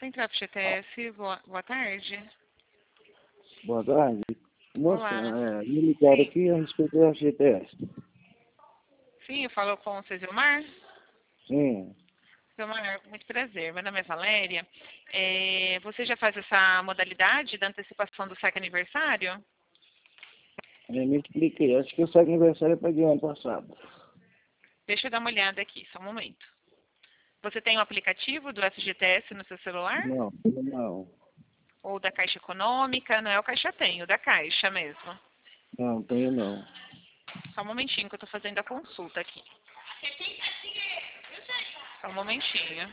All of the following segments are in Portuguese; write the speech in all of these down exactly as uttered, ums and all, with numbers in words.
Central F G T S, boa, boa tarde. Boa tarde. Moça, Olá. é, me ligaram aqui a respeito do F G T S. Sim, falou com o seu Zilmar? Sim, Zilmar, muito prazer. Meu nome é Valéria. É, você já faz essa modalidade da antecipação do saque aniversário? eu me expliquei. Acho que o seu aniversário eu paguei ano passado. Deixa eu dar uma olhada aqui, só um momento. Você tem o aplicativo do F G T S no seu celular? Não, não. Ou da Caixa Econômica? Não é o Caixa Tem, o da Caixa mesmo. Não, tenho não. Só um momentinho que eu estou fazendo a consulta aqui. Só um momentinho.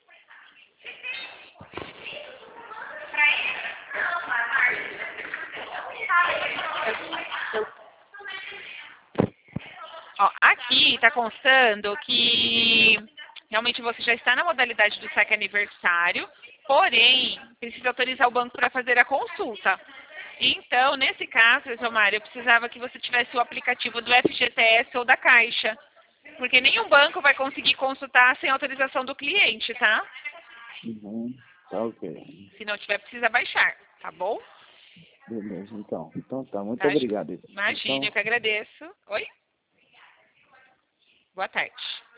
Ó, aqui está constando que realmente você já está na modalidade do saque aniversário, porém, precisa autorizar o banco para fazer a consulta. Então, nesse caso, Zilmar, eu precisava que você tivesse o aplicativo do F G T S ou da Caixa, porque nenhum banco vai conseguir consultar sem autorização do cliente, tá? Uhum. Tá ok. Se não tiver, precisa baixar, tá bom? Beleza, então. Então tá, muito Tá? obrigado. Imagine, Então, eu que agradeço. Oi? Boa tarde.